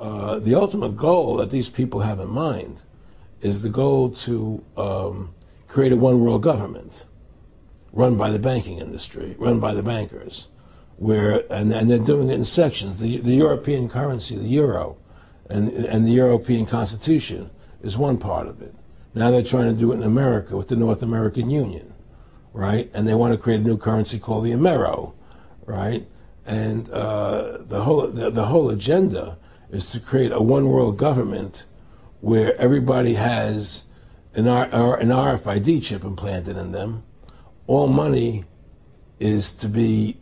the ultimate goal that these people have in mind is the goal to create a one world government run by the banking industry, run by the bankers, and they're doing it in sections. The European currency, the euro, and the European Constitution is one part of it. Now they're trying to do it in America with the North American Union, right? And they want to create a new currency called the Amero, right? And the whole agenda is to create a one world government where everybody has an RFID chip implanted in them. All money is to be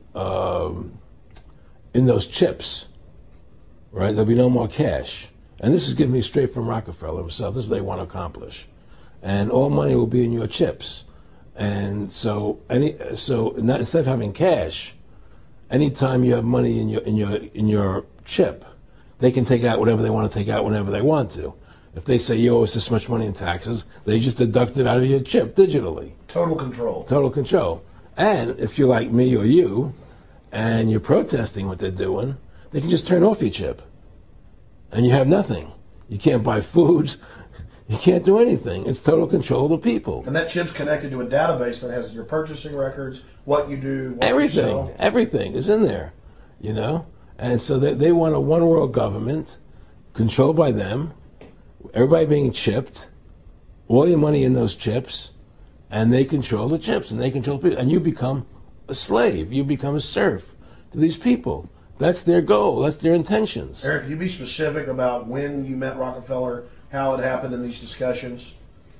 in those chips, right? There'll be no more cash. And this is given me straight from Rockefeller himself. This is what they want to accomplish. And all money will be in your chips. And so instead of having cash, anytime you have money in your chip, they can take out whatever they want to take out whenever they want to. If they say you owe us this much money in taxes, they just deduct it out of your chip digitally. Total control. Total control. And if you're like me or you, and you're protesting what they're doing, they can just turn off your chip. And you have nothing. You can't buy food. You can't do anything. It's total control of the people. And that chip's connected to a database that has your purchasing records, what you do, what everything, you sell. Everything is in there, you know? And so they want a one world government controlled by them, everybody being chipped, all your money in those chips, and they control the chips, and they control people. And you become a slave. You become a serf to these people. That's their goal. That's their intentions. Eric, can you be specific about when you met Rockefeller, how it happened in these discussions?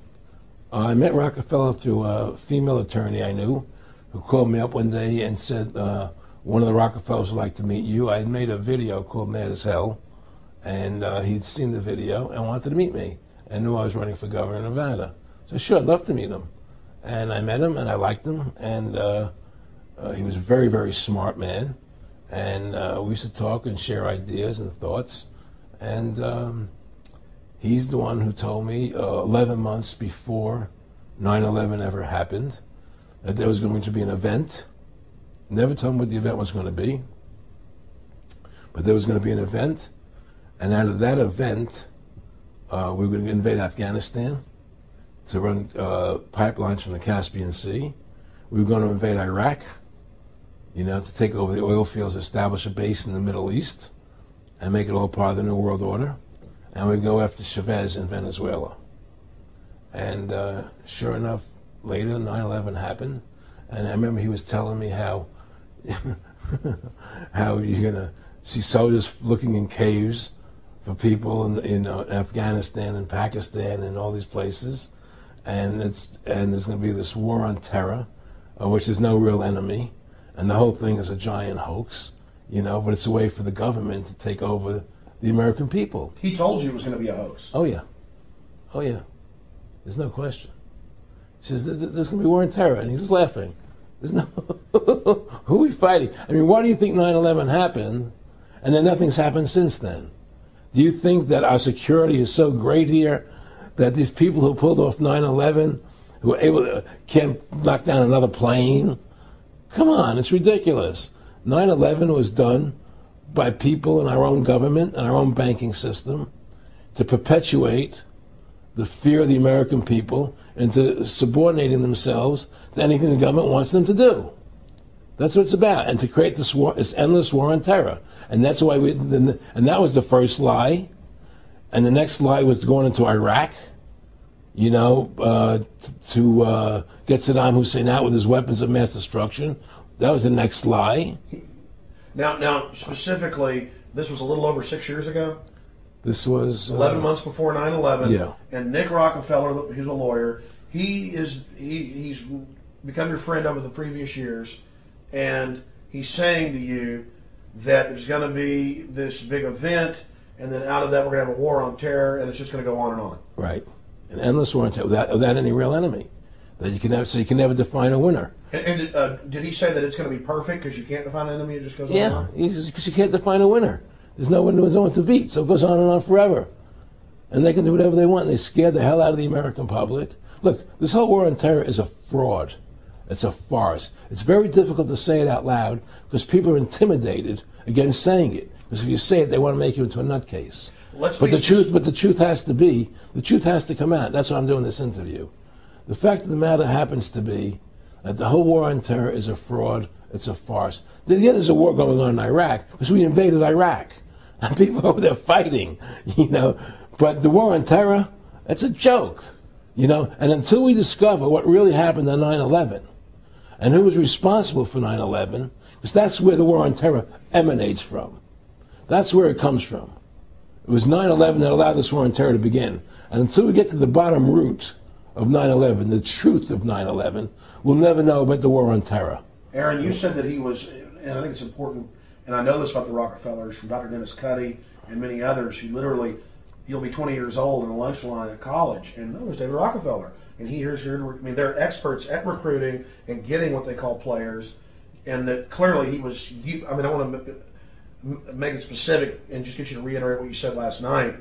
I met Rockefeller through a female attorney I knew who called me up one day and said, one of the Rockefellers would like to meet you. I had made a video called Mad as Hell, and he'd seen the video and wanted to meet me and knew I was running for governor of Nevada. So sure, I'd love to meet him. And I met him, and I liked him, and he was a very, very smart man. And we used to talk and share ideas and thoughts. And he's the one who told me 11 months before 9/11 ever happened that there was going to be an event. Never told him what the event was going to be, but there was going to be an event. And out of that event, we were going to invade Afghanistan to run pipelines from the Caspian Sea. We were going to invade Iraq, you know, to take over the oil fields, establish a base in the Middle East, and make it all part of the New World Order. And we'd go after Chavez in Venezuela. And sure enough, later 9/11 happened. And I remember he was telling me how how you're going to see soldiers looking in caves for people in Afghanistan and Pakistan and all these places. And there's going to be this war on terror, which is no real enemy. And the whole thing is a giant hoax, you know, but it's a way for the government to take over the American people. He told you it was going to be a hoax. Oh, yeah. Oh, yeah. There's no question. He says, there's going to be war on terror. And he's just laughing. There's no... Who are we fighting? I mean, why do you think 9/11 happened and then nothing's happened since then? Do you think that our security is so great here that these people who pulled off 9/11, who were able to, can't knock down another plane? Come on, it's ridiculous. 9/11 was done by people in our own government and our own banking system to perpetuate the fear of the American people into subordinating themselves to anything the government wants them to do. That's what it's about, and to create this war, this endless war on terror. And that's why and that was the first lie. And the next lie was going into Iraq, you know, to get Saddam Hussein out with his weapons of mass destruction. That was the next lie. Now, specifically, this was a little over 6 years ago. This was 11 months before 9/11. Yeah. And Nick Rockefeller, who's a lawyer, he's become your friend over the previous years, and he's saying to you that there's going to be this big event, and then out of that we're going to have a war on terror, and it's just going to go on and on. Right, an endless war on terror without any real enemy. That you can never, so you can never define a winner. And did he say that it's going to be perfect because you can't define an enemy? It just goes on and on? Yeah, because you can't define a winner. There's no one to beat, so it goes on and on forever. And they can do whatever they want. They scared the hell out of the American public. Look, this whole war on terror is a fraud. It's a farce. It's very difficult to say it out loud because people are intimidated against saying it. Because if you say it, they want to make you into a nutcase. Let's But be the truth has to come out. That's why I'm doing this interview. The fact of the matter happens to be that the whole war on terror is a fraud. It's a farce. Yeah, there's a war going on in Iraq because we invaded Iraq. And people over there fighting, you know. But the war on terror, it's a joke, you know. And until we discover what really happened on 9/11 and who was responsible for 9/11, because that's where the war on terror emanates from. That's where it comes from. It was 9/11 that allowed this war on terror to begin. And until we get to the bottom root of 9/11, the truth of 9/11, we'll never know about the war on terror. Aaron, you said that he was, and I think it's important, and I know this about the Rockefellers from Dr. Dennis Cuddy and many others who literally, you'll be 20 years old in a lunch line at college, and there's David Rockefeller. And here's your, I mean, they're experts at recruiting and getting what they call players, and that clearly he was, I mean, I want to make it specific and just get you to reiterate what you said last night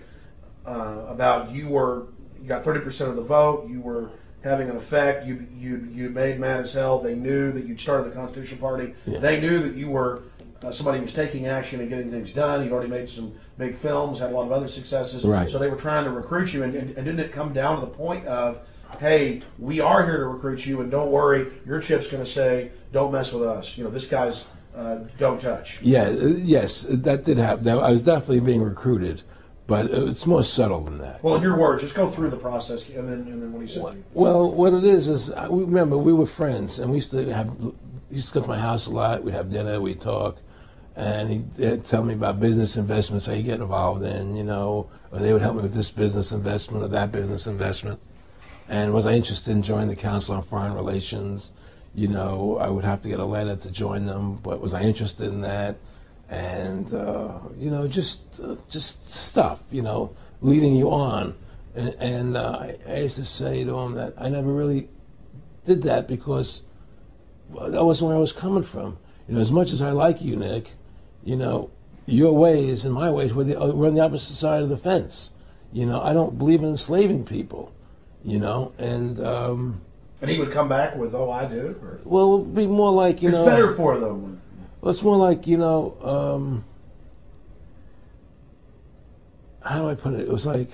about you got 30% of the vote, you were having an effect, you made mad as hell, they knew that you'd started the Constitution Party, they knew that you were somebody who was taking action and getting things done, you'd already made some big films, had a lot of other successes, so they were trying to recruit you, and didn't it come down to the point of, hey, we are here to recruit you, and don't worry, your chip's going to say, don't mess with us, you know, this guy's don't touch. Yeah, yes, that did happen. I was definitely being recruited, but it's more subtle than that. Well, in your words, just go through the process, and then what he said. Well, what it is remember we were friends, and we used to go to my house a lot. We'd have dinner, we'd talk, and he'd tell me about business investments that he'd get involved in, you know, or they would help me with this business investment or that business investment. And was I interested in joining the Council on Foreign Relations? You know, I would have to get a letter to join them, but was I interested in that? And, you know, just stuff, you know, leading you on. And I used to say to him that I never really did that because that wasn't where I was coming from. You know, as much as I like you, Nick, you know, your ways and my ways, we're on the opposite side of the fence. You know, I don't believe in enslaving people, you know, and he would come back with, oh, I do? Or? Well, it would be more like, you know... It's better for them. Well, it's more like, you know, how do I put it? It was like,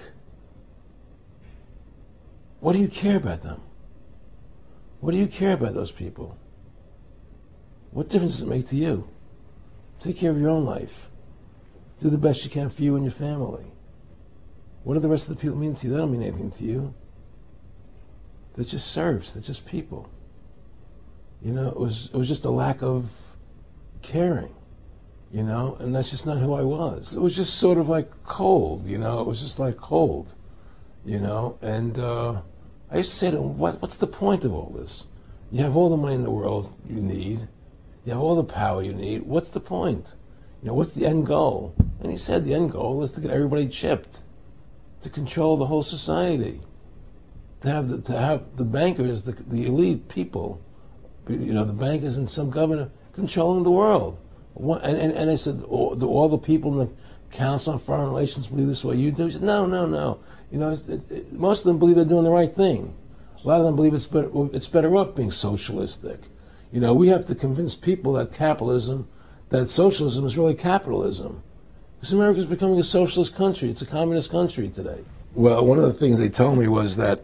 what do you care about them? What do you care about those people? What difference does it make to you? Take care of your own life. Do the best you can for you and your family. What do the rest of the people mean to you? They don't mean anything to you. They're just serfs. They're just people. You know, it was just a lack of caring, you know, and that's just not who I was. It was just sort of like cold, you know. It was just like cold, you know. And I used to say to him, what's the point of all this? You have all the money in the world you need. You have all the power you need. What's the point? You know, what's the end goal? And he said the end goal is to get everybody chipped, to control the whole society, to have the bankers, the elite people, you know, the bankers and some governor controlling the world. And I said, do all the people in the Council on Foreign Relations believe this way you do? He said, no. You know, most of them believe they're doing the right thing. A lot of them believe it's better off being socialistic. You know, we have to convince people that socialism is really capitalism. Because America's becoming a socialist country. It's a communist country today. Well, one of the things they told me was that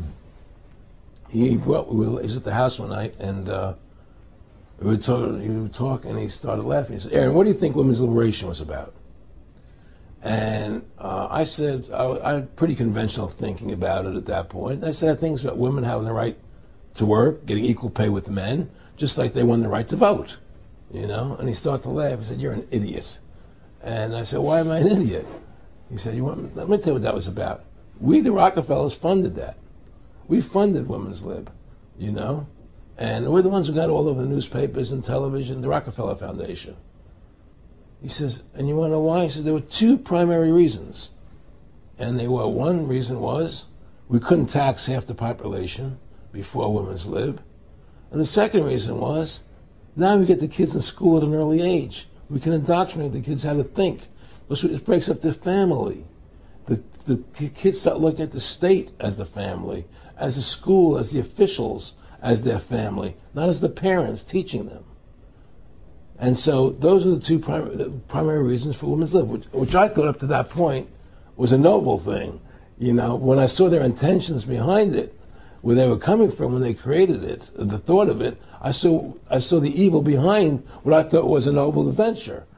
he was at the house one night, and he would talk, and he started laughing. He said, Aaron, what do you think women's liberation was about? And I said, I had pretty conventional thinking about it at that point. I said, I think it's about women having the right to work, getting equal pay with men, just like they won the right to vote, you know? And he started to laugh. He said, you're an idiot. And I said, why am I an idiot? He said, let me tell you what that was about. We, the Rockefellers, funded that. We funded Women's Lib, you know? And we're the ones who got all over the newspapers and television, the Rockefeller Foundation. He says, and you want to know why? He said, there were two primary reasons. And they were, one reason was we couldn't tax half the population before Women's Lib. And the second reason was, now we get the kids in school at an early age. We can indoctrinate the kids how to think. It breaks up their family. The kids start looking at the state as the family, as the school, as the officials, as their family, not as the parents teaching them. And so those are the two primary reasons for Women's Lib, which I thought up to that point was a noble thing. You know, when I saw their intentions behind it, where they were coming from when they created it, the thought of it, I saw the evil behind what I thought was a noble adventure.